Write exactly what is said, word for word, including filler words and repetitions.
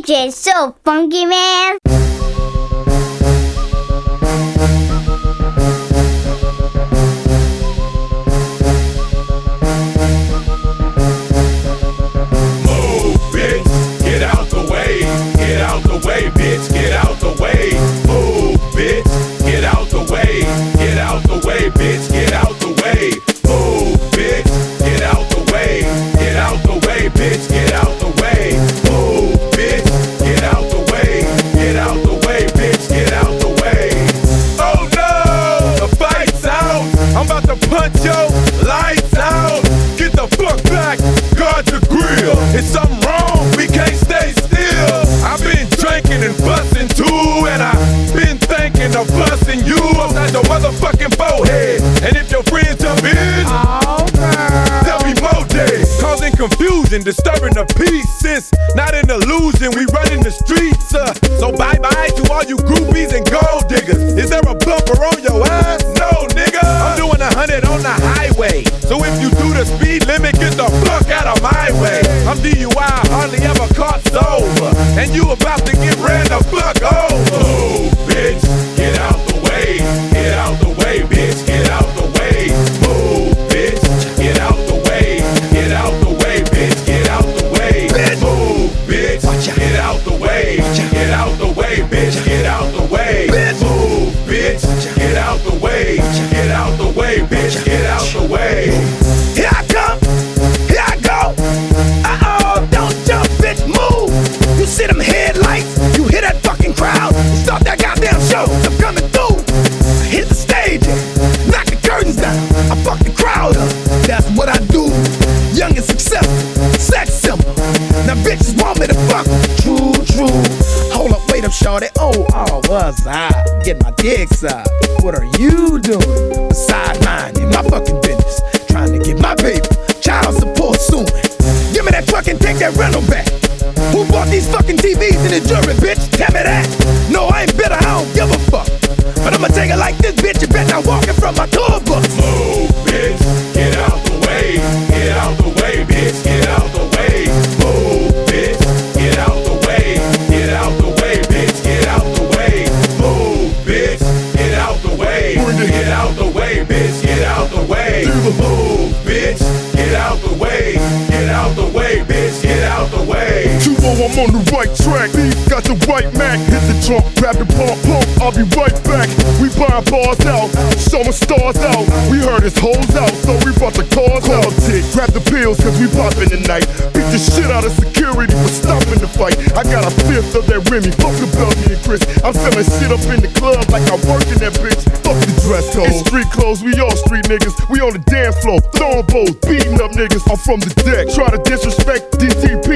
J so funky, man. Move, bitch, get out the way. Get out the way, bitch, get out the way. Move, bitch, get out the way. Get out the way, bitch, get out the way. Move, bitch, get out the way. Get out the way, bitch, get out the way. Move, bitch, get out the way. Get out the way, bitch, get out the way. Oh no, the fight's out. I'm about to punch your lights out. Get the fuck back, guard the grill. It's something wrong, we can't stay still. I've been drinking and busting too, and I've been thinking of busting you upside your motherfucking forehead. And if your friends jump in, oh, there'll be more days, causing confusion, disturbing the peace. Since not an illusion, we running the streets. Uh, so bye bye to all you groupies and gold diggers. Is there a bumper on your ass? No, nigga. I'm doing a hundred on the highway. So if you do the speed limit, get the fuck out of my way. I'm D U I, hardly ever caught sober, and you about to get ran the fuck over. Move, bitch, get out the way. Get out the way, bitch, get out the way. Move, bitch, get out the way. Get out the way, bitch, get out the way. Move, bitch, get out the way. Get out the way, bitch, get out the way. Move, bitch, get out the way. Get out the way, bitch, get out the way. Here I come, here I go. Uh-oh, don't jump, bitch, move. You see them headlights, you hear that fucking crowd. Start that goddamn show, I'm coming through. I hit the stage, knock the curtains down. I fuck the crowd up, that's what I do. Young and successful, sex symbol. Now bitches want me to fuck. True, true. Hold up, wait up, shorty. Oh, oh, was I? Get my dick sucked. What are you doing? Beside mine, in my fucking business. Trying to get my paper, child support soon. Give me that fucking, take that rental back. Who bought these fucking T Vs in the jury, bitch? Tell me that. No, I ain't bitter, I don't give a fuck. But I'ma take it like this, bitch. You bet not walking from my tour bus. Move, bitch, get out the way. Get out the way, bitch, get out the way. Move, bitch, get out the way. Get out the way, bitch, get out the way. Move, bitch, get out the way. Get out the way, bitch, get out the way. Move, bitch, get out the way. Get out the way, bitch, get out the way. two oh, I'm on the right track. Beef got the right Mac. Hit the trunk, grab the pump, pump. I'll be right back. We buying bars out, showing stars out. We heard his hoes out, so we brought the cars out. Tick, grab the pills, cause we poppin' tonight. Beat the shit out of security for stopping the fight. I got a fifth of that Remy, fuck the Belgian and Chris. I'm selling shit up in the club like I work in that bitch. Fuck the dress code. It's street clothes, we all street niggas. We on the dance floor, throwing bows, beating up niggas. I'm from the deck, try to disrespect D T